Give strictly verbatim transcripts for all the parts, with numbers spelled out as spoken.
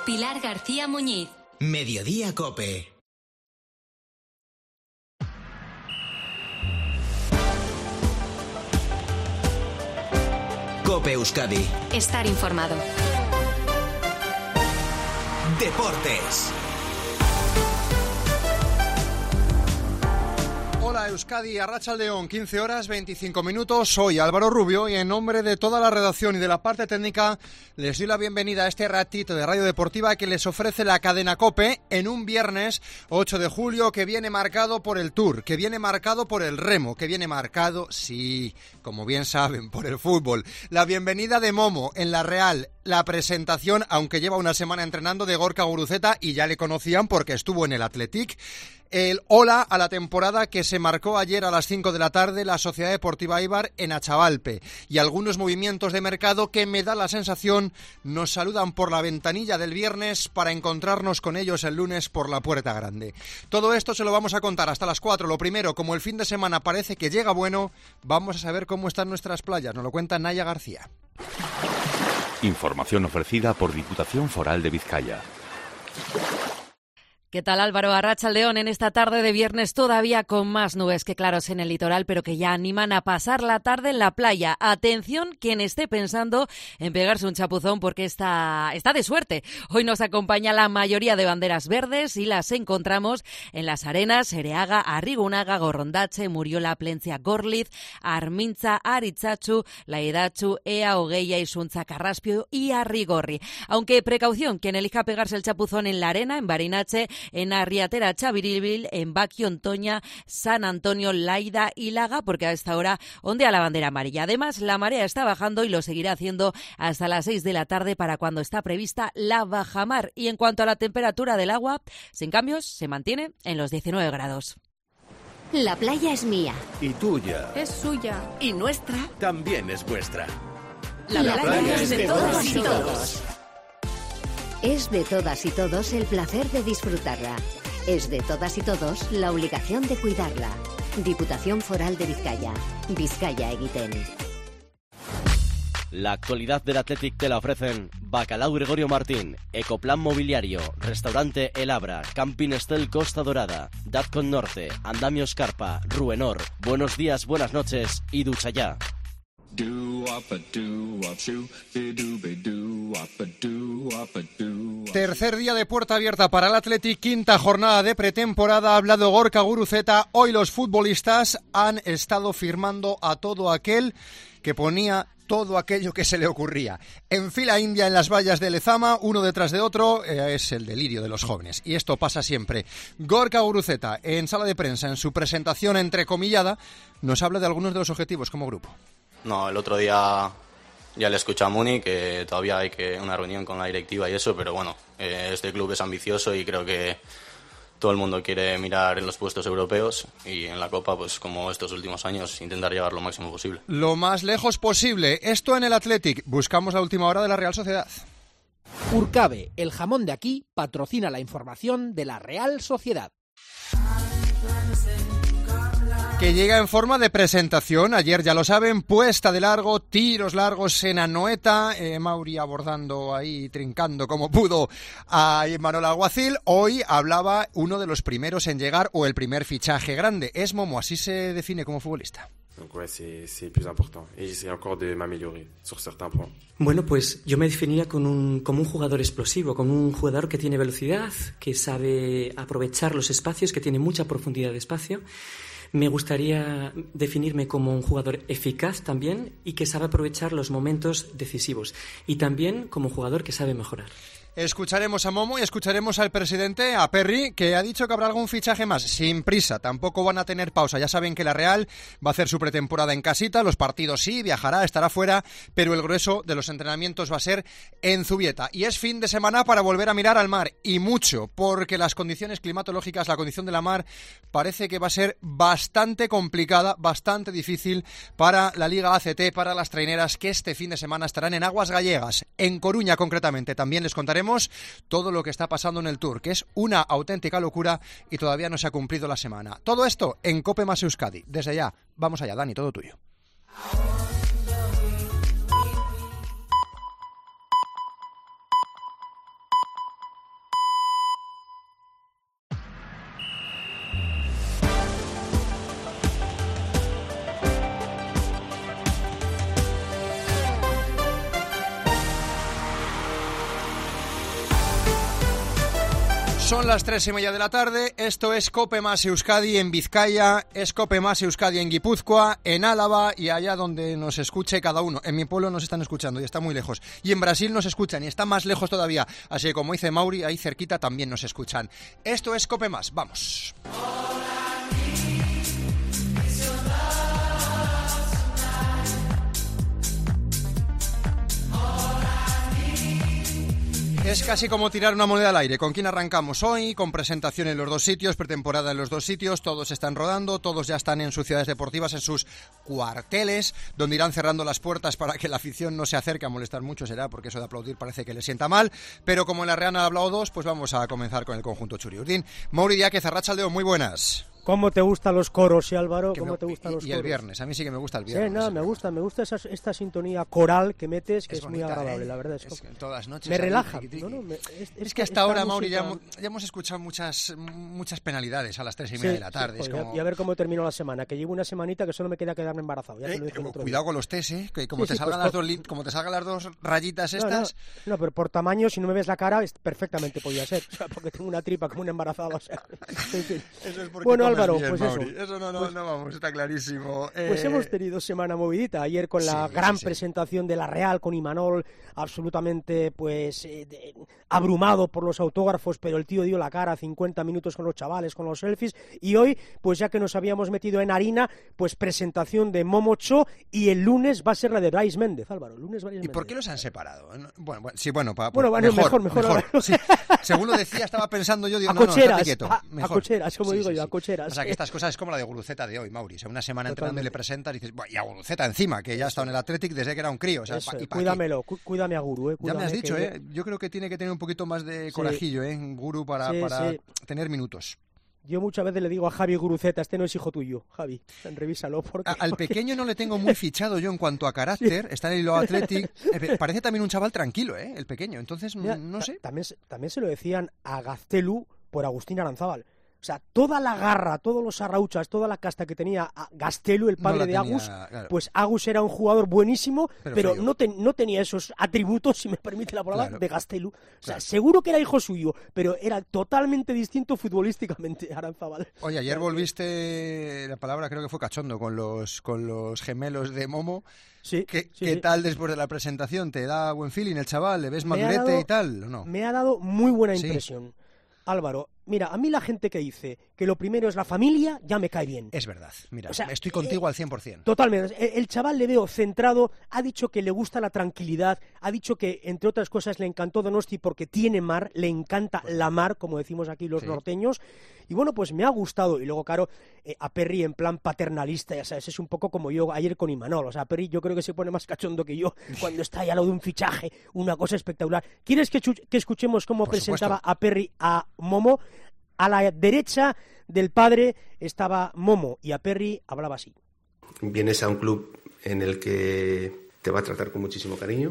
Pilar García Muñiz. Mediodía COPE. COPE Euskadi. Estar informado. Deportes. Hola Euskadi, Arratsaldeon, quince horas veinticinco minutos. Soy Álvaro Rubio y en nombre de toda la redacción y de la parte técnica les doy la bienvenida a este ratito de Radio Deportiva que les ofrece la cadena COPE en un viernes ocho de julio que viene marcado por el Tour, que viene marcado por el remo, que viene marcado, sí, como bien saben, por el fútbol. La bienvenida de Momo en La Real, la presentación, aunque lleva una semana entrenando, de Gorka Guruceta y ya le conocían porque estuvo en el Athletic. El hola a la temporada que se marcó ayer a las cinco de la tarde la Sociedad Deportiva Eibar en Achavalpe y algunos movimientos de mercado que me da la sensación nos saludan por la ventanilla del viernes para encontrarnos con ellos el lunes por la puerta grande. Todo esto se lo vamos a contar hasta las cuatro. Lo primero, como el fin de semana parece que llega bueno, vamos a saber cómo están nuestras playas. Nos lo cuenta Naya García. Información ofrecida por Diputación Foral de Vizcaya. ¿Qué tal, Álvaro? Arratsaldeon en esta tarde de viernes todavía con más nubes que claros en el litoral, pero que ya animan a pasar la tarde en la playa. Atención quien esté pensando en pegarse un chapuzón porque está, está de suerte. Hoy nos acompaña la mayoría de banderas verdes y las encontramos en las arenas Ereaga, Arrigunaga, Gorrondache, Muriola, Plencia, Gorliz, Armintza, Aritzazu, Laidatzu, Ea, Ogeia, Isuntza, Carraspio y Arrigorri. Aunque precaución, quien elija pegarse el chapuzón en la arena, en Barinache, en Arriatera, Chaviribil, en Baquio, Antoña, San Antonio, Laida y Laga, porque a esta hora ondea la bandera amarilla. Además, la marea está bajando y lo seguirá haciendo hasta las seis de la tarde para cuando está prevista la bajamar. Y en cuanto a la temperatura del agua, sin cambios, se mantiene en los diecinueve grados. La playa es mía. Y tuya. Es suya. Y nuestra. También es vuestra. La, la playa, playa es de, de todas y todos. todos. Es de todas y todos el placer de disfrutarla. Es de todas y todos la obligación de cuidarla. Diputación Foral de Vizcaya. Vizcaya Egiten. La actualidad del Athletic te la ofrecen Bacalao Gregorio Martín, Ecoplan Mobiliario, Restaurante El Abra, Camping Estel Costa Dorada, Dazcon Norte, Andamio Scarpa, Ruenor. Buenos días, buenas noches y ducha ya. Tercer día de puerta abierta para el Athletic, quinta jornada de pretemporada. Ha hablado Gorka Guruceta. Hoy los futbolistas han estado firmando a todo aquel que ponía todo aquello que se le ocurría. En fila india en las vallas de Lezama, uno detrás de otro, eh, es el delirio de los jóvenes. Y esto pasa siempre. Gorka Guruceta, en sala de prensa, en su presentación entrecomillada, nos habla de algunos de los objetivos como grupo. No, el otro día ya le escuché a Muni que todavía hay que una reunión con la directiva y eso, pero bueno, eh, este club es ambicioso y creo que todo el mundo quiere mirar en los puestos europeos y en la Copa, pues como estos últimos años, intentar llegar lo máximo posible. Lo más lejos posible. Esto en el Athletic. Buscamos la última hora de la Real Sociedad. Urcabe, el jamón de aquí, patrocina la información de la Real Sociedad. Que llega en forma de presentación, ayer ya lo saben, puesta de largo, tiros largos en Anoeta, eh, Mauri abordando ahí, trincando como pudo a Manuel Alguacil. Hoy hablaba uno de los primeros en llegar o el primer fichaje grande, es Momo, así se define como futbolista. Bueno, pues yo me definiría con un, como un jugador explosivo, como un jugador que tiene velocidad, que sabe aprovechar los espacios, que tiene mucha profundidad de espacio. Me gustaría definirme como un jugador eficaz también y que sabe aprovechar los momentos decisivos. Y también como jugador que sabe mejorar. Escucharemos a Momo y escucharemos al presidente, a Perry, que ha dicho que habrá algún fichaje más, sin prisa, tampoco van a tener pausa. Ya saben que la Real va a hacer su pretemporada en casita, los partidos sí, viajará, estará fuera, pero el grueso de los entrenamientos va a ser en Zubieta. Y es fin de semana para volver a mirar al mar, y mucho, porque las condiciones climatológicas, la condición de la mar, parece que va a ser bastante complicada, bastante difícil para la Liga A C T, para las traineras que este fin de semana estarán en aguas gallegas, en Coruña concretamente. También les contaremos todo lo que está pasando en el Tour, que es una auténtica locura y todavía no se ha cumplido la semana. Todo esto en COPE más Euskadi. Desde ya, vamos allá, Dani, todo tuyo. Son las tres y media de la tarde, esto es COPE más Euskadi en Vizcaya, es COPE más Euskadi en Guipúzcoa, en Álava y allá donde nos escuche cada uno. En mi pueblo nos están escuchando y está muy lejos. Y en Brasil nos escuchan y está más lejos todavía. Así que como dice Mauri, ahí cerquita también nos escuchan. Esto es COPE más, vamos. Es casi como tirar una moneda al aire. ¿Con quién arrancamos hoy? Con presentación en los dos sitios, pretemporada en los dos sitios, todos están rodando, todos ya están en sus ciudades deportivas, en sus cuarteles, donde irán cerrando las puertas para que la afición no se acerque a molestar mucho, será porque eso de aplaudir parece que le sienta mal, pero como en la Real han hablado dos, pues vamos a comenzar con el conjunto Txuri-Urdin. Mauri Díaz, Arratsaldeon, muy buenas. ¿Cómo te gustan los coros, y Álvaro? ¿Cómo me, te gustan y, los y coros? Y el viernes, a mí sí que me gusta el viernes. Sí, no, me gusta, me gusta esa, esta sintonía coral que metes, que es, es bonita, muy agradable, ¿eh? La verdad. Es, es que todas las noches. Me ahí, relaja. Triqui, triqui. No, no, me, es, es que hasta ahora, Mauri, música... ya, hemos, ya hemos escuchado muchas muchas penalidades a las tres y media sí, de la tarde. Sí, es joder, como... Y a ver cómo termino la semana, que llevo una semanita que solo me queda quedarme embarazado. Ya eh, te lo dije el otro cuidado día. con los test, ¿eh? Que como, sí, te sí, salgan pues, las dos, como te salgan las dos rayitas estas... No, no, no, pero por tamaño, si no me ves la cara, es, perfectamente podía ser. O sea, porque tengo una tripa como un embarazado. O sea, en fin. Eso es porque bueno, comes Álvaro, bien, pues Mauri. eso. Eso no, no, pues, no vamos, está clarísimo. Eh... Pues hemos tenido semana movidita. Ayer con la sí, gran sí, sí. presentación de la Real, con Imanol, absolutamente pues eh, de, abrumado por los autógrafos, pero el tío dio la cara, cincuenta minutos con los chavales, con los selfies. Y hoy, pues ya que nos habíamos metido en harina, pues presentación de Momocho, y el lunes va a ser la de Brais Méndez, Álvaro. El lunes Brais ¿Y Méndez. por qué los han separado? Bueno, bueno sí, bueno, para, bueno, bueno, mejor, mejor. mejor, mejor. Sí. Según lo decía, estaba pensando yo, digo, a no, cocheras, no, estate quieto. A, mejor. a cocheras, como sí, digo sí, yo, sí. a cocheras. O sea, que estas cosas es como la de Guruceta de hoy, Mauri. O sea, una semana Totalmente. entrenando y le presentas y dices, y a Guruceta encima, que ya ha estado en el Athletic desde que era un crío. O sea, Eso, pa, y pa cuídamelo, cu cuídame a Guru, eh. Cuídame, ya me has dicho, que... eh. Yo creo que tiene que tener un poquito más de sí. corajillo, eh, Guru, para, sí, para sí. tener minutos. Yo muchas veces le digo a Javi Guruceta, este no es hijo tuyo, Javi, revísalo. Porque, a, al pequeño no le tengo muy fichado yo en cuanto a carácter, sí. Está en el Hilo Athletic, eh, parece también un chaval tranquilo, eh, el pequeño, entonces Mira, no sé. También, también se lo decían a Gaztelu por Agustín Aranzábal. O sea, toda la garra, todos los arrauchas, toda la casta que tenía Gaztelu, el padre no de tenía, Agus, claro. Pues Agus era un jugador buenísimo, pero, pero no, te, no tenía esos atributos, si me permite la palabra, claro. de Gaztelu. O sea, claro. Seguro que era hijo suyo, pero era totalmente distinto futbolísticamente, Aranzábal. Oye, ayer volviste, la palabra creo que fue cachondo, con los, con los gemelos de Momo. Sí, ¿Qué, sí, ¿qué sí. tal después de la presentación? ¿Te da buen feeling el chaval? ¿Le ves madurete dado, y tal o no? Me ha dado muy buena sí. impresión. Álvaro, mira, a mí la gente que dice que lo primero es la familia, ya me cae bien. Es verdad, mira, o sea, estoy contigo eh, al cien por cien. Totalmente, el, el chaval le veo centrado, ha dicho que le gusta la tranquilidad, ha dicho que, entre otras cosas, le encantó Donosti porque tiene mar, le encanta pues, la mar, como decimos aquí los sí. norteños, y bueno, pues me ha gustado, y luego, claro, eh, a Perry en plan paternalista, ya sabes, es un poco como yo ayer con Imanol, o sea, Perry yo creo que se pone más cachondo que yo cuando está ahí al lado de un fichaje, una cosa espectacular. ¿Quieres que, que escuchemos cómo por presentaba supuesto. a Perry a Momo? A la derecha del padre estaba Momo y a Perry hablaba así. Vienes a un club en el que te va a tratar con muchísimo cariño,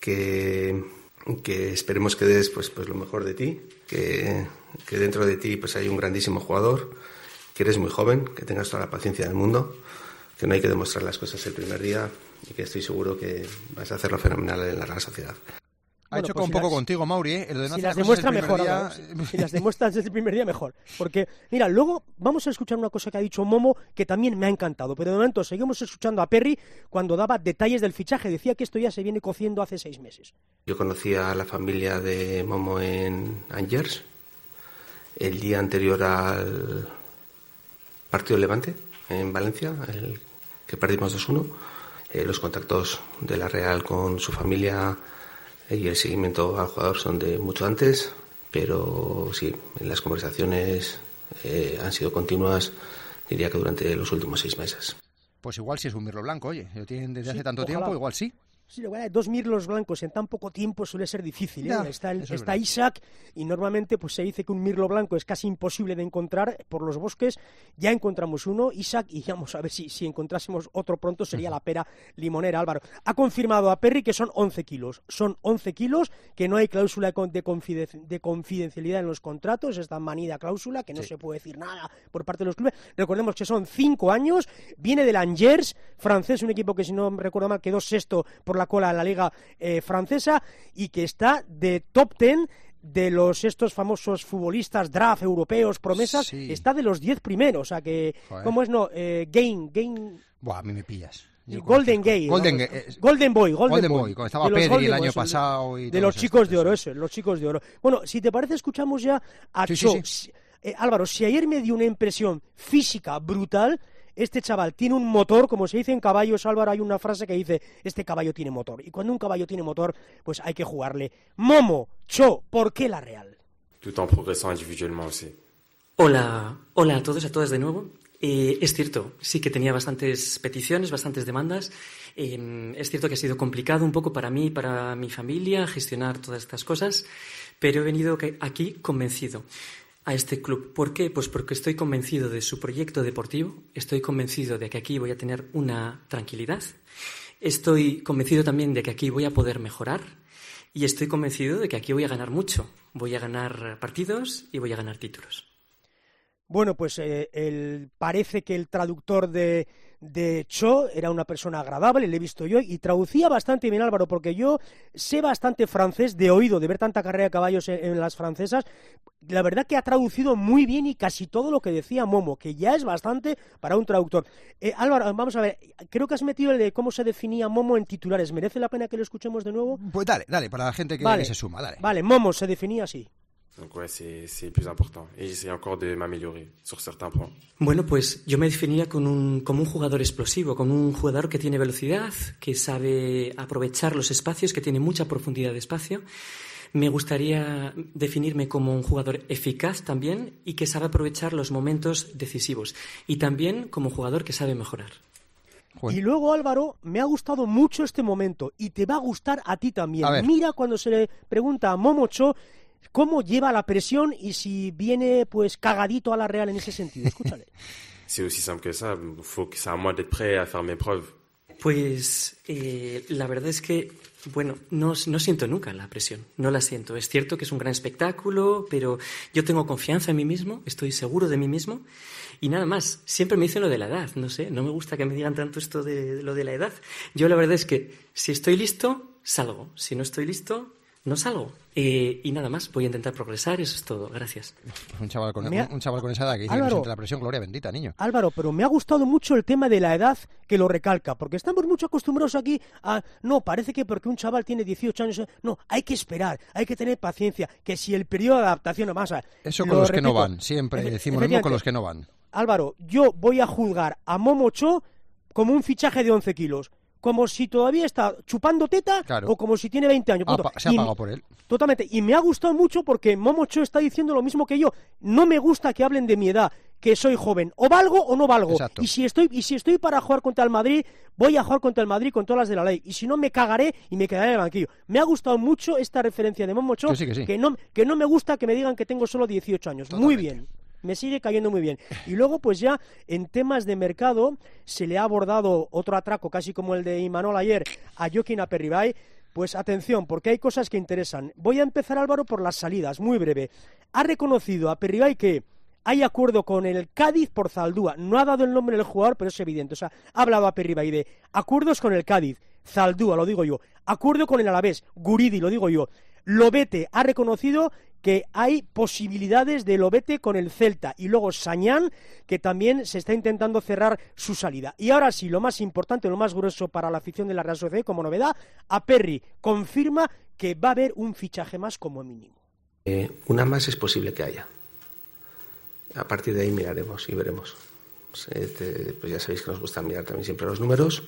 que, que esperemos que des pues, pues lo mejor de ti, que, que dentro de ti pues hay un grandísimo jugador, que eres muy joven, que tengas toda la paciencia del mundo, que no hay que demostrar las cosas el primer día y que estoy seguro que vas a hacerlo fenomenal en la Real Sociedad. Ha Bueno, hecho pues un si poco las, contigo, Mauri, ¿eh? El de no si hacer las demuestra mejor, día... si, si las demuestras desde el primer día, mejor. Porque, mira, luego vamos a escuchar una cosa que ha dicho Momo, que también me ha encantado. Pero de momento seguimos escuchando a Perry cuando daba detalles del fichaje. Decía que esto ya se viene cociendo hace seis meses. Yo conocí a la familia de Momo en Angers, el día anterior al partido de Levante, en Valencia, el que perdimos dos uno. Eh, los contactos de la Real con su familia y el seguimiento al jugador son de mucho antes, pero sí, las conversaciones eh, han sido continuas, diría que durante los últimos seis meses. Pues igual si es un mirlo blanco, oye, lo tienen desde sí, hace tanto ojalá. tiempo, igual sí. Sí, dos mirlos blancos en tan poco tiempo suele ser difícil, ¿eh? Ya, está el, es está Isaac y normalmente pues se dice que un mirlo blanco es casi imposible de encontrar por los bosques. Ya encontramos uno, Isaac, y vamos a ver si, si encontrásemos otro pronto sería la pera limonera. Álvaro ha confirmado a Perry que son once kilos, son once kilos, que no hay cláusula de, confiden de confidencialidad en los contratos, esta manida cláusula, que no sí. se puede decir nada por parte de los clubes. Recordemos que son cinco años, viene del Angers francés, un equipo que si no recuerdo mal quedó sexto por la cola en la liga eh, francesa y que está de top ten de los estos famosos futbolistas draft europeos, promesas, sí. está de los diez primeros, o sea que, Joder. ¿cómo es? No, eh, Gain, Gain... Buah, a mí me pillas. Yo Golden Gay, Golden, ¿no? eh, Golden Boy, Golden, Golden Boy, Boy, cuando estaba Pedri el año Boy, pasado y de los chicos de oro, eso, los chicos de oro. Bueno, si te parece escuchamos ya a sí, Cho. Sí, sí. Eh, Álvaro, si ayer me dio una impresión física brutal, este chaval tiene un motor, como se dice en caballos, Álvaro, hay una frase que dice, este caballo tiene motor, y cuando un caballo tiene motor, pues hay que jugarle. Momo, Cho, ¿por qué la Real? Tout en progresant individuellement aussi. Hola, hola a todos, a todas de nuevo. Eh, es cierto, sí que tenía bastantes peticiones, bastantes demandas. Eh, es cierto que ha sido complicado un poco para mí y para mi familia gestionar todas estas cosas, pero he venido aquí convencido a este club. ¿Por qué? Pues porque estoy convencido de su proyecto deportivo, estoy convencido de que aquí voy a tener una tranquilidad, estoy convencido también de que aquí voy a poder mejorar y estoy convencido de que aquí voy a ganar mucho. Voy a ganar partidos y voy a ganar títulos. Bueno, pues eh, el, parece que el traductor de, de Cho era una persona agradable, le he visto yo, y traducía bastante bien, Álvaro, porque yo sé bastante francés de oído, de ver tanta carrera de caballos en, en las francesas. La verdad que ha traducido muy bien y casi todo lo que decía Momo, que ya es bastante para un traductor. Eh, Álvaro, vamos a ver, creo que has metido el de cómo se definía Momo en titulares. ¿Merece la pena que lo escuchemos de nuevo? Pues dale, dale, para la gente que, vale. que se suma, dale. Vale, Momo se definía así. Donc ouais, c'est, c'est plus important. Et j'essaie encore de m'améliorer sur certains points. Bueno, pues yo me definiría con un, como un jugador explosivo, como un jugador que tiene velocidad, que sabe aprovechar los espacios, que tiene mucha profundidad de espacio. Me gustaría definirme como un jugador eficaz también y que sabe aprovechar los momentos decisivos. Y también como jugador que sabe mejorar. Joder. Y luego, Álvaro, me ha gustado mucho este momento y te va a gustar a ti también. A Mira cuando se le pregunta a Momo Cho cómo lleva la presión y si viene pues cagadito a la Real en ese sentido. Escúchale. C'est aussi simple que ça. Faut que c'est à moi d'être prêt à faire mes preuves. Pues eh, la verdad es que, bueno, no, no siento nunca la presión, no la siento. Es cierto que es un gran espectáculo, pero yo tengo confianza en mí mismo, estoy seguro de mí mismo y nada más. Siempre me dicen lo de la edad, no sé, no me gusta que me digan tanto esto de, de lo de la edad. Yo la verdad es que si estoy listo, salgo. Si no estoy listo, no salgo. Eh, y nada más, voy a intentar progresar, eso es todo. Gracias. Un chaval con, ha... un, un chaval con esa edad que dice Álvaro, que no siente la presión, gloria bendita, niño. Álvaro, pero me ha gustado mucho el tema de la edad que lo recalca, porque estamos mucho acostumbrados aquí a... No, parece que porque un chaval tiene dieciocho años... No, hay que esperar, hay que tener paciencia, que si el periodo de adaptación... Más, eso con los repito, que no van, siempre decimos lo mismo con los que no van. Álvaro, yo voy a juzgar a Momo Cho como un fichaje de once kilos. Como si todavía está chupando teta claro. o como si tiene veinte años. Ah, se ha pagado por él. Totalmente. Y me ha gustado mucho porque Momo Cho está diciendo lo mismo que yo. No me gusta que hablen de mi edad, que soy joven. O valgo o no valgo. Exacto. Y si estoy y si estoy para jugar contra el Madrid, voy a jugar contra el Madrid con todas las de la ley. Y si no, me cagaré y me quedaré en el banquillo. Me ha gustado mucho esta referencia de Momo Cho, que, sí, que, sí. que, no, que no me gusta que me digan que tengo solo dieciocho años. Totalmente. Muy bien. Me sigue cayendo muy bien. Y luego, pues ya, en temas de mercado, se le ha abordado otro atraco, casi como el de Imanol ayer, a Joaquín Aperribay. Pues atención, porque hay cosas que interesan. Voy a empezar, Álvaro, por las salidas, muy breve. Ha reconocido Aperribay que hay acuerdo con el Cádiz por Zaldúa. No ha dado el nombre del jugador, pero es evidente. O sea, ha hablado Aperribay de acuerdos con el Cádiz, Zaldúa, lo digo yo. Acuerdo con el Alavés, Guridi, lo digo yo. Lobete ha reconocido que hay posibilidades de Lobete con el Celta y luego Sañán, que también se está intentando cerrar su salida. Y ahora sí, lo más importante, lo más grueso para la afición de la Real Sociedad como novedad, Aperri confirma que va a haber un fichaje más como mínimo. Eh, una más es posible que haya. A partir de ahí miraremos y veremos. Pues, este, pues ya sabéis que nos gusta mirar también siempre los números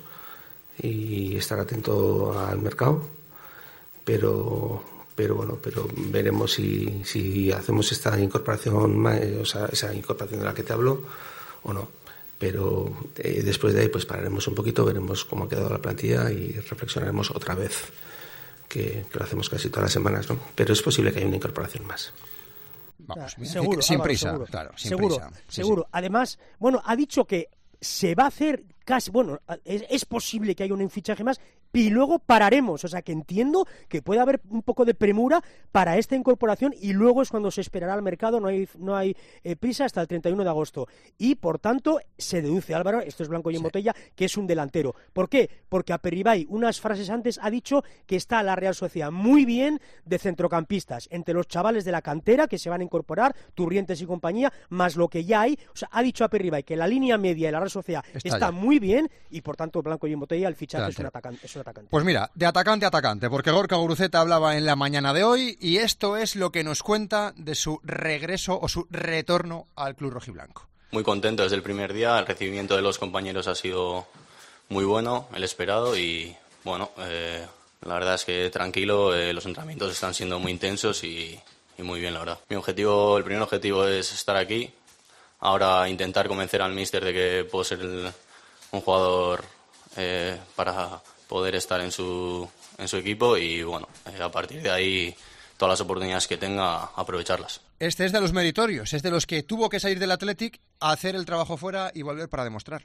y estar atento al mercado, pero... pero bueno, pero veremos si, si hacemos esta incorporación, o sea, esa incorporación de la que te hablo o no. Pero eh, después de ahí pues pararemos un poquito, veremos cómo ha quedado la plantilla y reflexionaremos otra vez, que, que lo hacemos casi todas las semanas, ¿no? Pero es posible que haya una incorporación más. Vamos, ah, seguro, sin Álvaro, prisa, seguro, claro, sin seguro, prisa. Sí, seguro. Sí. Además, bueno, ha dicho que se va a hacer casi, bueno, es, es posible que haya un fichaje más y luego pararemos, o sea que entiendo que puede haber un poco de premura para esta incorporación y luego es cuando se esperará al mercado, no hay, no hay eh, prisa hasta el treinta y uno de agosto y por tanto se deduce, Álvaro, esto es blanco y en sí. botella, que es un delantero. ¿Por qué? Porque Aperribay unas frases antes ha dicho que está la Real Sociedad muy bien de centrocampistas, entre los chavales de la cantera que se van a incorporar, Turrientes y compañía, más lo que ya hay, o sea, ha dicho Aperribay que la línea media de la Real Sociedad está, está muy bien y por tanto blanco y en botella el fichaje es un, atacante, es un atacante. Pues mira, de atacante a atacante, porque Gorka Guruceta hablaba en la mañana de hoy y esto es lo que nos cuenta de su regreso o su retorno al club rojiblanco. Muy contento desde el primer día, el recibimiento de los compañeros ha sido muy bueno, el esperado y bueno, eh, la verdad es que tranquilo, eh, los entrenamientos están siendo muy intensos y, y muy bien, la verdad. Mi objetivo, el primer objetivo es estar aquí, ahora intentar convencer al míster de que puedo ser el, un jugador eh, para poder estar en su, en su equipo y bueno, eh, a partir de ahí todas las oportunidades que tenga, aprovecharlas. Este es de los meritorios, es de los que tuvo que salir del Athletic a hacer el trabajo fuera y volver para demostrarlo.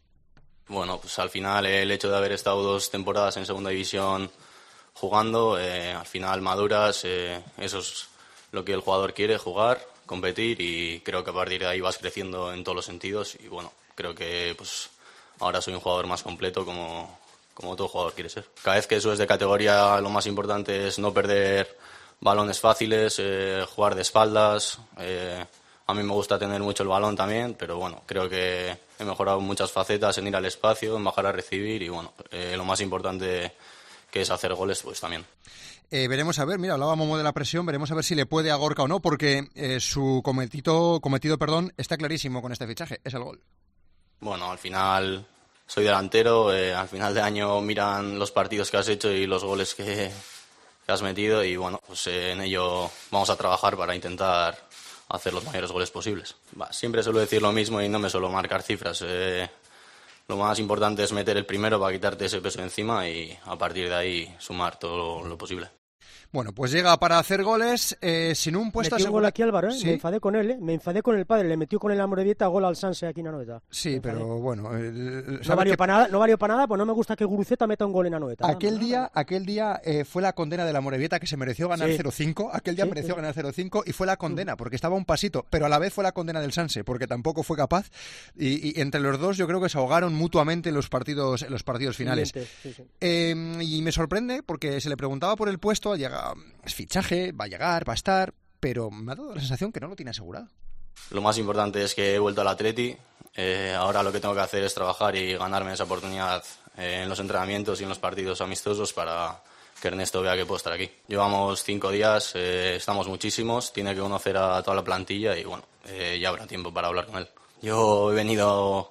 Bueno, pues al final el hecho de haber estado dos temporadas en segunda división jugando, eh, al final maduras, eh, eso es lo que el jugador quiere, jugar, competir y creo que a partir de ahí vas creciendo en todos los sentidos y bueno, creo que pues ahora soy un jugador más completo como, como todo jugador quiere ser. Cada vez que subes de categoría lo más importante es no perder balones fáciles, eh, jugar de espaldas. Eh, a mí me gusta tener mucho el balón también, pero bueno, creo que he mejorado muchas facetas en ir al espacio, en bajar a recibir y bueno, eh, lo más importante que es hacer goles, pues también. Eh, veremos a ver, mira, hablaba Momo de la presión, veremos a ver si le puede a Gorka o no, porque eh, su cometido, cometido perdón, está clarísimo con este fichaje, es el gol. Bueno, al final soy delantero, eh, al final de año miran los partidos que has hecho y los goles que que has metido y bueno, pues eh, en ello vamos a trabajar para intentar hacer los mayores goles posibles. Va, siempre suelo decir lo mismo y no me suelo marcar cifras. Eh, lo más importante es meter el primero para quitarte ese peso encima y a partir de ahí sumar todo lo, lo posible. Bueno, pues llega para hacer goles eh, sin un puesto asegurado. Metió un gol aquí Álvaro, ¿eh? ¿Sí? Me enfadé con él, ¿eh? Me enfadé con el padre, le metió con el Amorebieta gol al Sanse aquí en Anoeta. Sí, pero bueno... Eh, no, valió que... para nada, no valió para nada, pues no me gusta que Guruceta meta un gol en Anoeta. Aquel no, no, día, no. aquel día eh, fue la condena de la Amorebieta que se mereció ganar sí. cero cinco, aquel día sí, mereció sí. ganar cero cinco y fue la condena, porque estaba un pasito, pero a la vez fue la condena del Sanse, porque tampoco fue capaz y, y entre los dos yo creo que se ahogaron mutuamente en los partidos, en los partidos finales. Sí, sí. Eh, y me sorprende porque se le preguntaba por el puesto, llega fichaje, va a llegar, va a estar, pero me ha dado la sensación que no lo tiene asegurado. Lo más importante es que he vuelto al Atleti, eh, ahora lo que tengo que hacer es trabajar y ganarme esa oportunidad eh, en los entrenamientos y en los partidos amistosos para que Ernesto vea que puedo estar aquí. Llevamos cinco días, eh, estamos muchísimos, tiene que conocer a toda la plantilla y bueno, eh, ya habrá tiempo para hablar con él. Yo he venido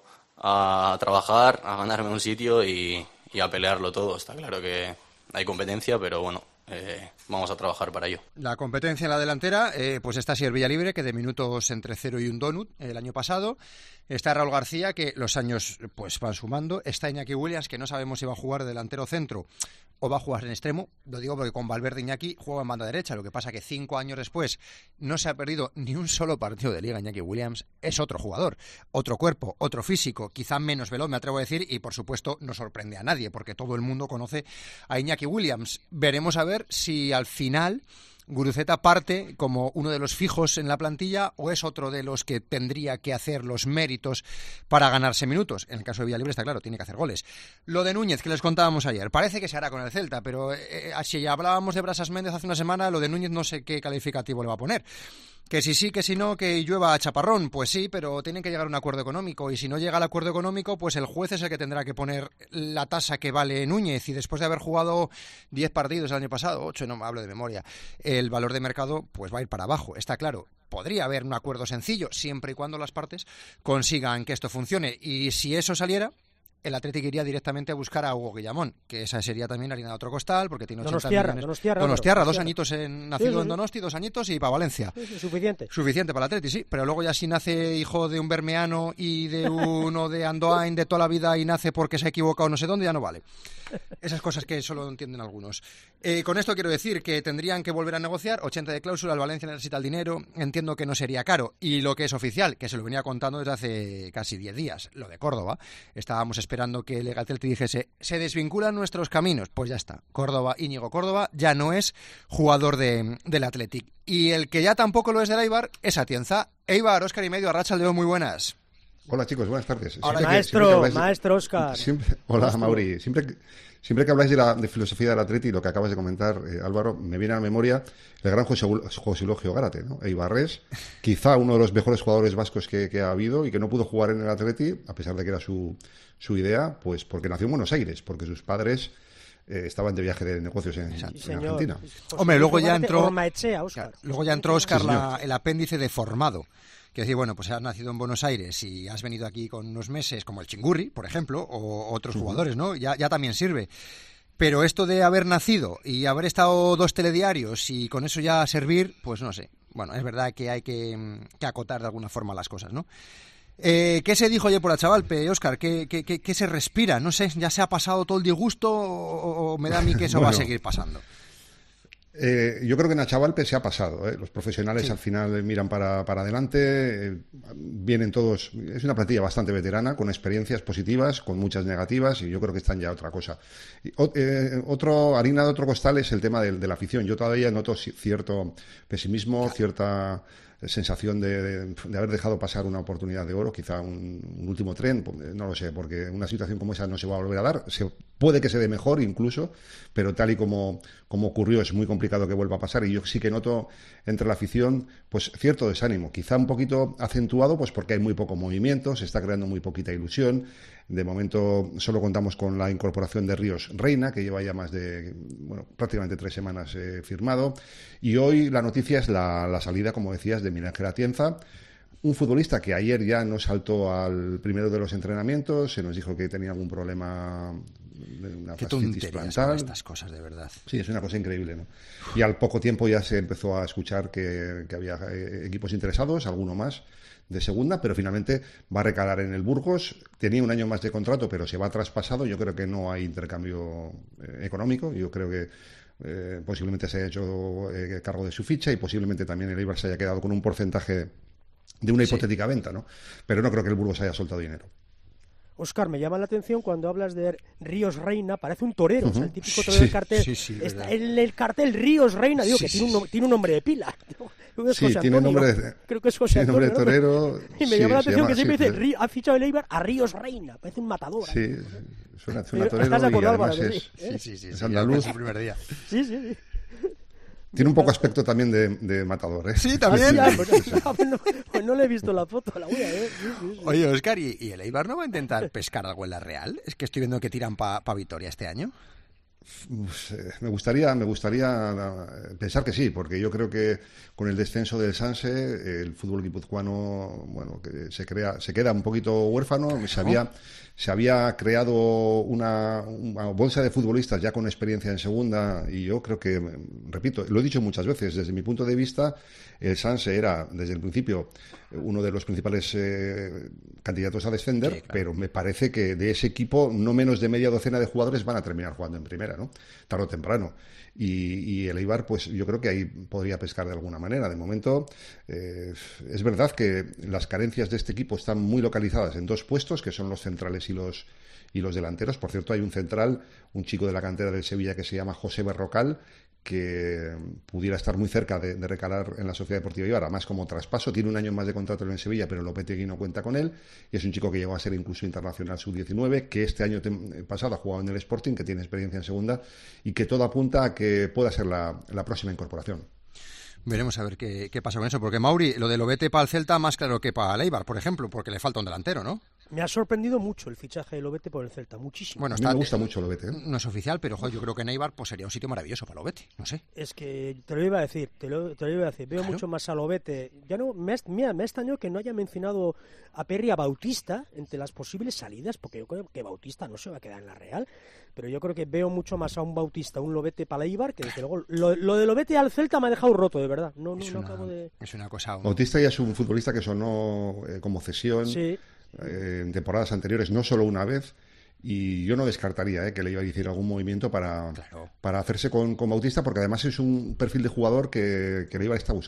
a trabajar, a ganarme un sitio y, y a pelearlo todo. Está claro que hay competencia, pero bueno, Eh, vamos a trabajar para ello. La competencia en la delantera, eh, pues está Asier Villalibre, que de minutos entre cero y un donut el año pasado. Está Raúl García, que los años pues van sumando. Está Iñaki Williams, que no sabemos si va a jugar de delantero centro o va a jugar en extremo. Lo digo porque con Valverde Iñaki juega en banda derecha. Lo que pasa que cinco años después no se ha perdido ni un solo partido de liga. Iñaki Williams es otro jugador, otro cuerpo, otro físico, quizá menos veloz, me atrevo a decir, y por supuesto no sorprende a nadie, porque todo el mundo conoce a Iñaki Williams. Veremos a ver si al final Guruceta parte como uno de los fijos en la plantilla o es otro de los que tendría que hacer los méritos para ganarse minutos. En el caso de Villalibre está claro, tiene que hacer goles. Lo de Núñez, que les contábamos ayer, parece que se hará con el Celta, pero eh, si ya hablábamos de Brasas Méndez hace una semana, lo de Núñez no sé qué calificativo le va a poner. Que si sí, que si no, que llueva a chaparrón. Pues sí, pero tienen que llegar a un acuerdo económico. Y si no llega al acuerdo económico, pues el juez es el que tendrá que poner la tasa que vale Núñez. Y después de haber jugado diez partidos el año pasado, ocho, no me hablo de memoria, el valor de mercado pues va a ir para abajo. Está claro, podría haber un acuerdo sencillo, siempre y cuando las partes consigan que esto funcione. Y si eso saliera, el Atlético iría directamente a buscar a Hugo Guillamón, que esa sería también harina de otro costal, porque tiene ochenta Donostiarra, millones. Donostiarra, Donostiarra, dos Donostiarra. añitos en, nacido Sí, sí, en Donosti, dos añitos y para Valencia. Sí, sí, suficiente. Suficiente para el Atleti, sí, pero luego ya si nace hijo de un bermeano y de uno de Andoain de toda la vida y nace porque se ha equivocado no sé dónde, ya no vale. Esas cosas que solo entienden algunos. Eh, con esto quiero decir que tendrían que volver a negociar, ochenta de cláusula, el Valencia necesita el dinero, entiendo que no sería caro. Y lo que es oficial, que se lo venía contando desde hace casi diez días, lo de Córdoba, estábamos esperando esperando que el Athletic dijese se desvinculan nuestros caminos. Pues ya está, Córdoba, Íñigo Córdoba ya no es jugador de, del Athletic. Y el que ya tampoco lo es del Eibar es Atienza. Eibar, Óscar y medio, Arratsaldeon, muy buenas. Hola chicos, buenas tardes. Hola, maestro, que, que maestro Óscar. Siempre, hola maestro. Mauri, siempre que, siempre que habláis de la de filosofía del Atleti, lo que acabas de comentar, eh, Álvaro, me viene a la memoria el gran José, José Eulogio Gárate, ¿no? Eibarrés, quizá uno de los mejores jugadores vascos que, que ha habido y que no pudo jugar en el Atleti, a pesar de que era su, su idea, pues porque nació en Buenos Aires, porque sus padres eh, estaban de viaje de negocios en, sí, en Argentina. Hombre, luego ya entró, luego ya entró Óscar sí, la, el apéndice deformado. Quiero decir, bueno, pues has nacido en Buenos Aires y has venido aquí con unos meses, como el Chingurri, por ejemplo, o otros uh-huh. jugadores, ¿no? Ya, ya también sirve. Pero esto de haber nacido y haber estado dos telediarios y con eso ya servir, pues no sé. Bueno, es verdad que hay que, que acotar de alguna forma las cosas, ¿no? Eh, ¿Qué se dijo ayer por la Chavalpe, Óscar? ¿Qué, qué, qué, ¿Qué se respira? No sé, ¿ya se ha pasado todo el disgusto o, o me da a mí que eso bueno. va a seguir pasando? Eh, yo creo que en Achavalpe se ha pasado, ¿eh? Los profesionales sí. al final miran para, para adelante, eh, vienen todos, es una plantilla bastante veterana, con experiencias positivas, con muchas negativas, y yo creo que están ya otra cosa. Y, eh, otro, harina de otro costal es el tema de, de la afición. Yo todavía noto cierto pesimismo, claro. cierta sensación de, de, de haber dejado pasar una oportunidad de oro, quizá un, un último tren, no lo sé, porque una situación como esa no se va a volver a dar. Se, puede que se dé mejor incluso, pero tal y como, como ocurrió es muy complicado que vuelva a pasar, y yo sí que noto entre la afición pues cierto desánimo, quizá un poquito acentuado pues porque hay muy poco movimiento, se está creando muy poquita ilusión. De momento solo contamos con la incorporación de Ríos Reina, que lleva ya más de, bueno, prácticamente tres semanas eh, firmado, y hoy la noticia es la, la salida, como decías, de Miguel Ángel Atienza, un futbolista que ayer ya no saltó al primero de los entrenamientos, se nos dijo que tenía algún problema de una Qué fascitis plantar. Estas cosas, de verdad. Sí, es una cosa increíble, ¿no? Y al poco tiempo ya se empezó a escuchar que, que había eh, equipos interesados, alguno más de segunda, pero finalmente va a recalar en el Burgos. Tenía un año más de contrato, pero se va traspasado. Yo creo que no hay intercambio eh, económico. Yo creo que eh, posiblemente se haya hecho eh, cargo de su ficha y posiblemente también el Eibar se haya quedado con un porcentaje de una hipotética sí. venta, ¿no? Pero no creo que el Burgos haya soltado dinero. Óscar, me llama la atención cuando hablas de Ríos Reina, parece un torero, uh-huh. o sea, el típico torero sí, del cartel. Sí, sí, está en el cartel Ríos Reina, digo sí, que tiene, un, tiene un nombre de pila. Creo que es sí, José tiene Antonio, nombre ¿no? de, Creo que es José tiene Antonio, nombre de torero. ¿no? Y me sí, llama la atención llama, que siempre sí, dice, pero... ha fichado el Eibar a Ríos Reina, parece un matador. Sí, ¿eh? suena, suena torero. ¿Estás de acuerdo, y además Álvaro, es, sí, ¿eh? sí, sí, sí, es andaluz. El primer día. Sí, sí, sí. Tiene un poco aspecto también de, de matador, ¿eh? Sí, también. Ah, pues, pues, no, pues no le he visto la foto, la voy a ver. Sí, sí, sí. Oye, Óscar, ¿y, ¿y el Eibar no va a intentar pescar algo en la Real? Es que estoy viendo que tiran para pa Vitoria este año. Me gustaría, me gustaría pensar que sí, porque yo creo que con el descenso del Sanse el fútbol guipuzcoano, bueno, que se crea, se queda un poquito huérfano. Se había, se había creado una, una bolsa de futbolistas ya con experiencia en segunda, y yo creo que, repito, lo he dicho muchas veces, desde mi punto de vista, el Sanse era desde el principio uno de los principales eh, candidatos a descender, sí, claro. Pero me parece que de ese equipo no menos de media docena de jugadores van a terminar jugando en primera, ¿no? Tarde o temprano. Y, y el Eibar, pues yo creo que ahí podría pescar de alguna manera. De momento, eh, es verdad que las carencias de este equipo están muy localizadas en dos puestos, que son los centrales y los y los delanteros. Por cierto, hay un central, un chico de la cantera del Sevilla que se llama José Berrocal, que pudiera estar muy cerca de, de recalar en la Sociedad Deportiva Eibar, además como traspaso. Tiene un año más de contrato en Sevilla, pero Lopetegui no cuenta con él, y es un chico que llegó a ser incluso internacional sub diecinueve, que este año pasado ha jugado en el Sporting, que tiene experiencia en segunda, y que todo apunta a que pueda ser la, la próxima incorporación. Veremos a ver qué, qué pasa con eso, porque Mauri, lo de Lobete para el Celta más claro que para el Eibar, por ejemplo, porque le falta un delantero, ¿no? Me ha sorprendido mucho el fichaje de Lobete por el Celta, muchísimo. Bueno, está, a mí me gusta mucho Lobete, ¿eh? No es oficial, pero jo, yo creo que en Eibar pues, sería un sitio maravilloso para Lobete, no sé. Es que te lo iba a decir, te lo, te lo iba a decir, veo claro. mucho más a Lobete. Ya no, me, mira, me extrañó que no haya mencionado a Perry, a Bautista, entre las posibles salidas, porque yo creo que Bautista no se va a quedar en la Real, pero yo creo que veo mucho más a un Bautista, un Lobete para Eibar, que desde luego, lo, lo de Lobete al Celta me ha dejado roto, de verdad. No, no, es no una, acabo de... Es una cosa... Bautista ya es un futbolista que sonó eh, como cesión. Sí. En temporadas anteriores, no solo una vez, y yo no descartaría eh, que le iba a decir algún movimiento para, claro. para hacerse con, con Bautista, porque además es un perfil de jugador que, que le iba a estar buscando.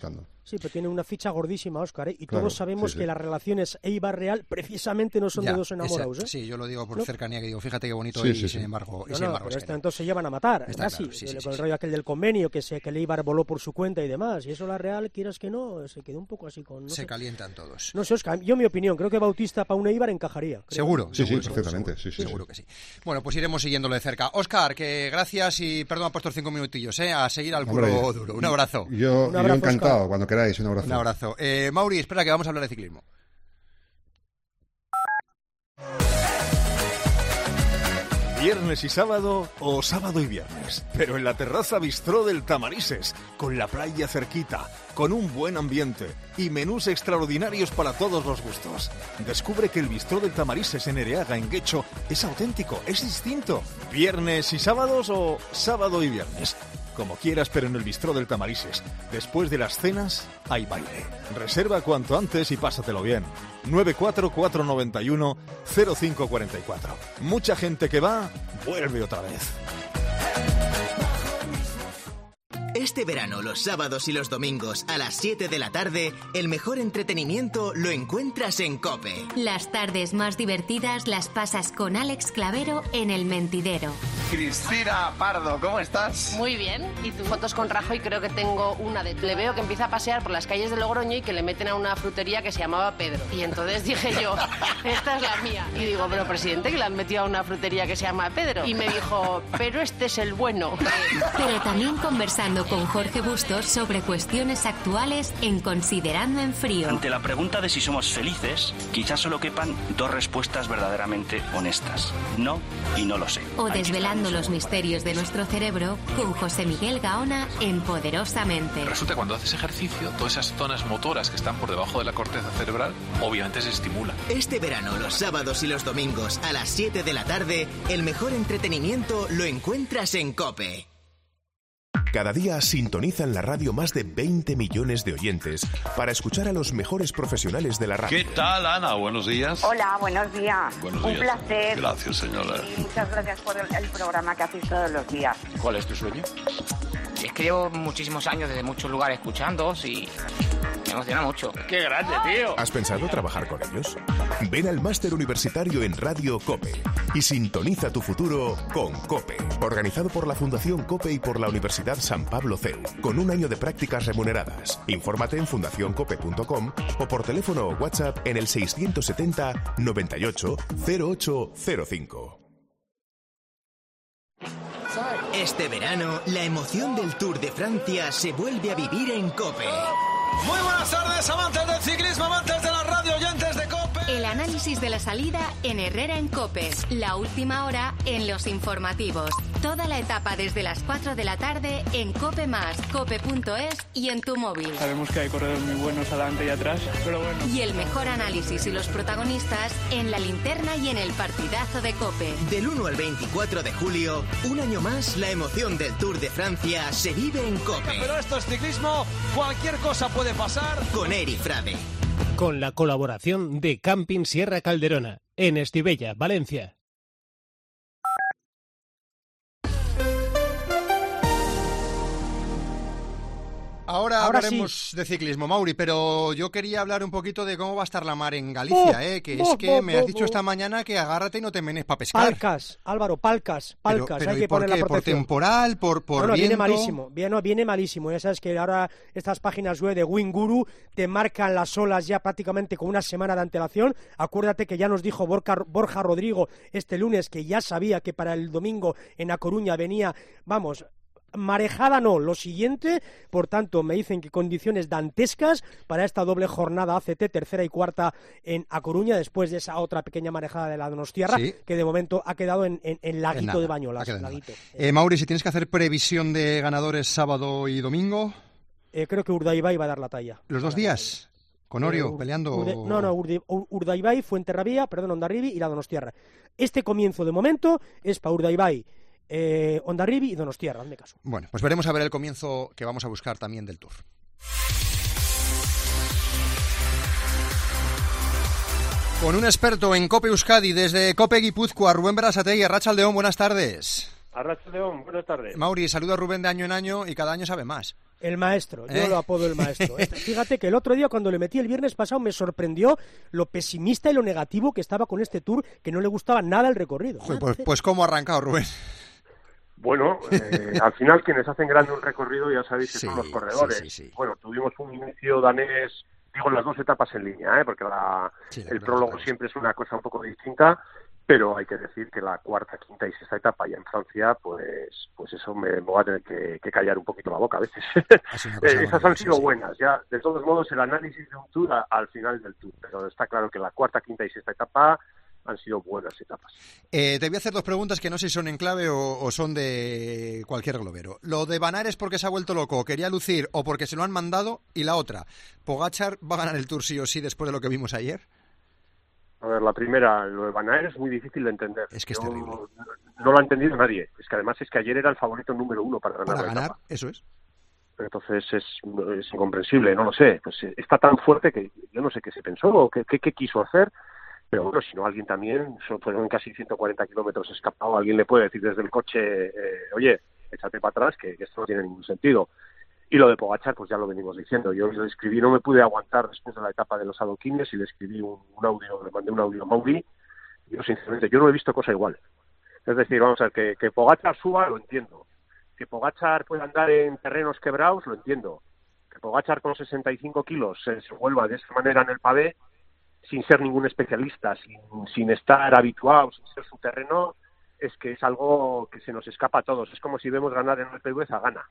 Sí, pero tiene una ficha gordísima, Óscar, ¿eh? Y Claro, todos sabemos sí, sí. que las relaciones Eibar-Real precisamente no son Ya, de dos enamorados, ese- ¿eh? Sí, yo lo digo por ¿No? cercanía, que digo, fíjate qué bonito Sí, y, sí, sin sí. embargo, y No, sin no, embargo pero es este que no. entonces se llevan a matar, Está casi, claro, sí, sí, con sí, el sí. rollo aquel del convenio, que, se, que el Eibar voló por su cuenta y demás, y eso la Real, quieras que no, se quedó un poco así con... No Se sé. calientan todos. No sé, Óscar, yo mi opinión, creo que Bautista para un Eibar encajaría. creo. Seguro, Sí, sí, seguro, seguro, perfectamente, seguro, sí, sí, seguro que sí. Bueno, pues iremos siguiéndolo de cerca. Óscar, que gracias y perdón por estos cinco minutillos, ¿eh? A seguir al culo Hombre, duro. Un abrazo. Yo, Un yo abrazo, encantado, Óscar. cuando queráis, un abrazo. Un abrazo. Eh, Mauri, espera que vamos a hablar de ciclismo. Viernes y sábado o sábado y viernes, pero en la terraza Bistró del Tamarises, con la playa cerquita, con un buen ambiente y menús extraordinarios para todos los gustos. Descubre que el Bistró del Tamarises en Ereaga, en Guecho, es auténtico, es distinto. Viernes y sábados o sábado y viernes. Como quieras, pero en el Bistró del Tamarises. Después de las cenas, hay baile. Reserva cuanto antes y pásatelo bien. nueve cuatro cuatro nueve uno cero cinco cuatro cuatro. Mucha gente que va, vuelve otra vez. Este verano, los sábados y los domingos a las siete de la tarde, el mejor entretenimiento lo encuentras en COPE. Las tardes más divertidas las pasas con Alex Clavero en El Mentidero. Cristina Pardo, ¿cómo estás? Muy bien. ¿Y tú? Fotos con Rajoy, creo que tengo una de... Le veo que empieza a pasear por las calles de Logroño y que le meten a una frutería que se llamaba Pedro. Y entonces dije yo, esta es la mía. Y digo, pero presidente, que le han metido a una frutería que se llama Pedro. Y me dijo, pero este es el bueno. Pero también conversando con Jorge Bustos sobre cuestiones actuales en Considerando en Frío. Ante la pregunta de si somos felices, quizás solo quepan dos respuestas verdaderamente honestas. No y no lo sé. O desvelando los misterios de nuestro cerebro con José Miguel Gaona en Poderosamente. Resulta que cuando haces ejercicio, todas esas zonas motoras que están por debajo de la corteza cerebral, obviamente se estimulan. Este verano, los sábados y los domingos a las siete de la tarde, el mejor entretenimiento lo encuentras en COPE. Cada día sintonizan la radio más de veinte millones de oyentes para escuchar a los mejores profesionales de la radio. ¿Qué tal, Ana? Buenos días. Hola, buenos días. Buenos Un días. placer. Gracias, señora. Y muchas gracias por el, el programa que hacéis todos los días. ¿Cuál es tu sueño? Es que llevo muchísimos años desde muchos lugares escuchándoos y me emociona mucho. ¡Qué grande, tío! ¿Has pensado trabajar con ellos? Ven al máster universitario en Radio COPE y sintoniza tu futuro con COPE. Organizado por la Fundación COPE y por la Universidad San Pablo C E U, con un año de prácticas remuneradas. Infórmate en fundación cope punto com o por teléfono o WhatsApp en el seiscientos setenta noventa y ocho cero ocho cero cinco. Este verano, la emoción del Tour de Francia se vuelve a vivir en COPE. Muy buenas tardes, amantes del ciclismo, amantes de la radio, oyentes de COPE. El análisis de la salida en Herrera en COPE. La última hora en los informativos. Toda la etapa desde las cuatro de la tarde en COPE más, cope punto es y en tu móvil. Sabemos que hay corredores muy buenos adelante y atrás, pero bueno. Y el mejor análisis y los protagonistas en la linterna y en el partidazo de COPE. Del uno al veinticuatro de julio, un año más, la emoción del Tour de Francia se vive en COPE. Pero esto es ciclismo, cualquier cosa puede pasar. Con Eri Frade. Con la colaboración de Camping Sierra Calderona, en Estivella, Valencia. Ahora, Ahora hablaremos sí. de ciclismo, Mauri, pero yo quería hablar un poquito de cómo va a estar la mar en Galicia, Oh, ¿eh? Que oh, es que oh, me has oh, dicho oh. esta mañana que agárrate y no te menes para pescar. Palcas, Álvaro, palcas, Pero- palcas, pero hay ¿y que por poner qué? la ¿Por protección. temporal? ¿Por, por no, no, viene viento? malísimo, viene, no, viene malísimo. Ya sabes que ahora estas páginas web de Winguru te marcan las olas ya prácticamente con una semana de antelación. Acuérdate que ya nos dijo Borja, Borja Rodrigo este lunes que ya sabía que para el domingo en A Coruña venía, vamos... marejada no, lo siguiente, por tanto me dicen que condiciones dantescas para esta doble jornada A C T, tercera y cuarta en A Coruña, después de esa otra pequeña marejada de la Donostiarra, Sí. que de momento ha quedado en, en, en Laguito En nada, de ha Bañolas. quedado en nada. Laguito. Eh, Mauri, si tienes que hacer previsión de ganadores sábado y domingo, Eh, creo que Urdaibai va a dar la talla. los dos días, con Orio, Eh, Ur- peleando... Urde- no, no, Urde- Ur- Urdaibai, Fuenterrabía, perdón, Hondarribi y la Donostiarra. Este comienzo de momento es para Urdaibai, eh, Hondarribi y Donostiarra, hazme caso. Bueno, pues veremos a ver el comienzo que vamos a buscar también del Tour. Con un experto en COPE Euskadi desde COPE Guipúzcoa, Rubén Berasategui, Arratsaldeon, buenas tardes. Arracha León, buenas tardes. Mauri, saluda a Rubén de año en año y cada año sabe más. El maestro, yo ¿Eh? lo apodo el maestro. Este, fíjate que el otro día cuando le metí el viernes pasado me sorprendió lo pesimista y lo negativo que estaba con este Tour, que no le gustaba nada el recorrido. Joder, pues, pues ¿cómo ha arrancado, Rubén? Bueno, eh, al final quienes hacen grande un recorrido ya sabéis que Sí, son los corredores. sí, sí, sí. Bueno, tuvimos un inicio danés, digo, en las dos etapas en línea, ¿eh? porque la, Sí, la el verdad, prólogo siempre es una cosa un poco distinta, pero hay que decir que la cuarta, quinta y sexta etapa ya en Francia, pues pues eso me, me va a tener que, que callar un poquito la boca a veces. Eh, esas han sido buenas, ya. De todos modos, el análisis de un Tour a, al final del Tour, pero está claro que la cuarta, quinta y sexta etapa han sido buenas etapas. Eh, te voy a hacer dos preguntas que no sé si son en clave o, o son de cualquier globero. Lo de Van Aert es porque se ha vuelto loco, quería lucir o porque se lo han mandado, y la otra, ¿Pogačar va a ganar el Tour sí o sí después de lo que vimos ayer? A ver, la primera, lo de Van Aert es muy difícil de entender. Es que es Yo terrible. No, no lo ha entendido nadie. Es que además es que ayer era el favorito número uno para ganar Para la ganar, etapa. eso es. Entonces es, es incomprensible, no lo sé. Pues está tan fuerte que yo no sé qué se pensó o qué, qué, qué quiso hacer. Pero bueno, si no, alguien también, son- fueron casi ciento cuarenta kilómetros escapado, alguien le puede decir desde el coche, eh, oye, échate para atrás, que, que esto no tiene ningún sentido. Y lo de Pogačar, pues ya lo venimos diciendo. Yo le escribí, no me pude aguantar después de la etapa de los adoquines y le escribí un, un audio, le mandé un audio a Mauri. Yo, sinceramente, yo no he visto cosa igual. Es decir, vamos a ver, que, que Pogačar suba, lo entiendo. Que Pogačar pueda andar en terrenos quebrados, lo entiendo. Que Pogačar con sesenta y cinco kilos se, se vuelva de esa manera en el pavé, sin ser ningún especialista, sin, sin estar habituado, sin ser su terreno, es que es algo que se nos escapa a todos. Es como si vemos ganar en el P V a Gana.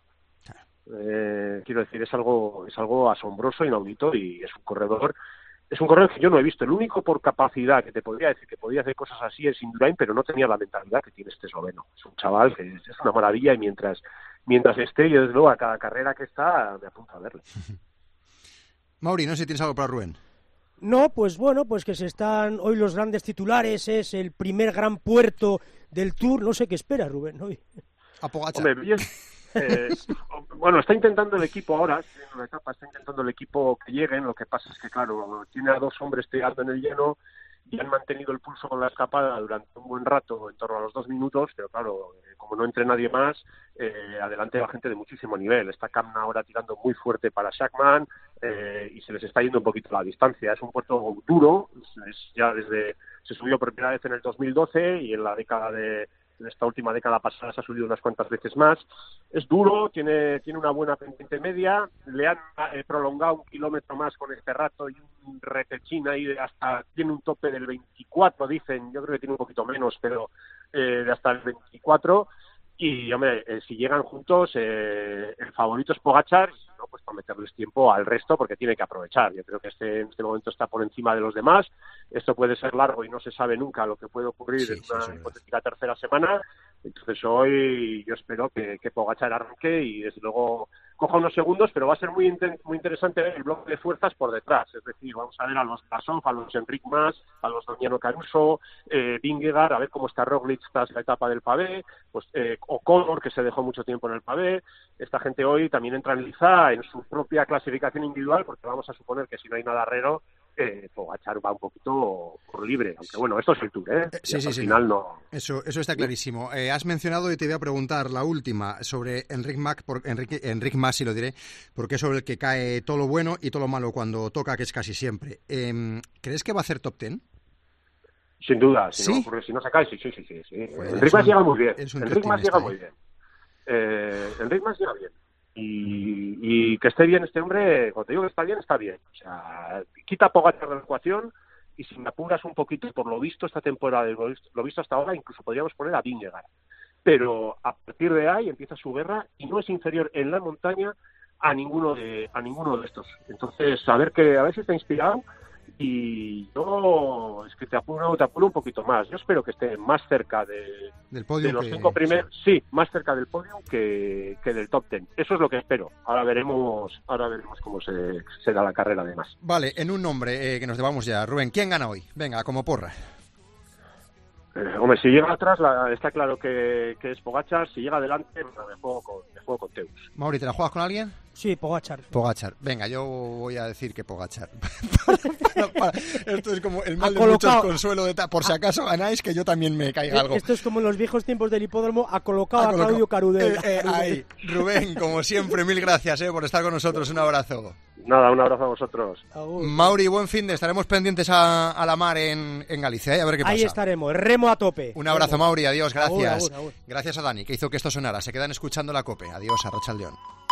Eh, quiero decir, es algo es algo asombroso, inaudito, y es un corredor es un corredor que yo no he visto. El único por capacidad que te podría decir que podía hacer cosas así es Indurain, pero no tenía la mentalidad que tiene este esloveno. Es un chaval que es, es una maravilla, y mientras mientras esté, yo desde luego a cada carrera que está me apunto a verle. Mauri, no sé si tienes algo para Rubén. No, pues bueno, pues que se están hoy los grandes titulares, es el primer gran puerto del Tour, no sé qué espera Rubén hoy. A Pogačar. Hombre, bien, eh, bueno, está intentando el equipo ahora, en una etapa está intentando el equipo que lleguen. Lo que pasa es que, claro, tiene a dos hombres tirando en el lleno y han mantenido el pulso con la escapada durante un buen rato, en torno a los dos minutos, pero claro, eh, como no entre nadie más, eh, adelante va gente de muchísimo nivel. Está Kamna ahora tirando muy fuerte para Shackman, eh, y se les está yendo un poquito la distancia. Es un puerto duro, es, es ya desde se subió por primera vez en el dos mil doce, y en la década de en esta última década pasada se ha subido unas cuantas veces más. Es duro, tiene tiene una buena pendiente media, le han eh, prolongado un kilómetro más con este rato y un retechín ahí de hasta, tiene un tope del veinticuatro, dicen, yo creo que tiene un poquito menos, pero eh, de hasta el veinticuatro. Y, hombre, eh, si llegan juntos, eh, el favorito es Pogačar, y si no, pues para meterles tiempo al resto, porque tiene que aprovechar. Yo creo que este en este momento está por encima de los demás. Esto puede ser largo y no se sabe nunca lo que puede ocurrir Sí, en sí, una sí, hipotética tercera semana. Entonces hoy yo espero que, que Pogačar arranque y, desde luego, coja unos segundos, pero va a ser muy inter- muy interesante ver el bloque de fuerzas por detrás. Es decir, vamos a ver a los Blasov, a los Enric Mas, a los Damiano Caruso, eh, Vingegaard, a ver cómo está Roglic tras la etapa del pavé, pues eh, O'Connor, que se dejó mucho tiempo en el pavé. Esta gente hoy también entra en liza en su propia clasificación individual, porque vamos a suponer que si no hay nada raro, eh, Pogačar va un poquito por libre, aunque bueno, esto es el Tour, ¿eh? Sí, sí, al sí, final no. no. Eso, eso está clarísimo. Eh, has mencionado, y te voy a preguntar la última, sobre Enric Mas, por, Enrique, Enric Mas, si lo diré, porque es sobre el que cae todo lo bueno y todo lo malo cuando toca, que es casi siempre. Eh, ¿Crees que va a hacer top ten? Sin duda, si ¿Sí? no ocurre, si no se cae, sí, sí, sí, sí. sí. Pues Enric es Mas un- llega muy bien. es un Enric Mas tío llega optimista, muy ¿eh? bien. Eh, Enric Mas llega bien. Y, y que esté bien este hombre, cuando te digo que está bien, está bien. O sea, quita Pogačar de la ecuación, y si me apuras un poquito, por lo visto esta temporada, lo visto, lo visto hasta ahora, incluso podríamos poner a Vingegaard. Pero a partir de ahí empieza su guerra, y no es inferior en la montaña a ninguno de a ninguno de estos. Entonces, a ver que a ver si está inspirado, y yo es que te apuro te apuro un poquito más. Yo espero que esté más cerca de, Del podio de los que- cinco primeros, sí. más cerca del podio que, que del top ten. Eso es lo que espero. Ahora veremos ahora veremos cómo se, se da la carrera, además. Vale, en un nombre, eh, que nos debamos ya. Rubén, ¿quién gana hoy? Venga, como porra. Eh, hombre, si llega atrás, la- está claro que, que es Pogačar. Si llega adelante, bueno, me juego con, me juego con Teus. Mauri, ¿te la juegas con alguien? Sí, Pogačar. Pogačar. Venga, yo voy a decir que Pogačar. para, para, esto es como el mal de colocado, muchos consuelo de ta, por si acaso ganáis, que yo también me caiga algo. Esto es como en los viejos tiempos del hipódromo, ha colocado ha a colocado. Claudio Carudel. Eh, eh, ahí. Rubén, como siempre, mil gracias eh, por estar con nosotros. Un abrazo. Nada, un abrazo a vosotros. Mauri, buen fin de. Estaremos pendientes a, a la mar en, en Galicia, ¿eh? A ver qué pasa. Ahí estaremos, remo a tope. Un abrazo, remo. Mauri, adiós, gracias. Agur, agur, agur. Gracias a Dani, que hizo que esto sonara. Se quedan escuchando la COPE. Adiós, Arratsaldeon.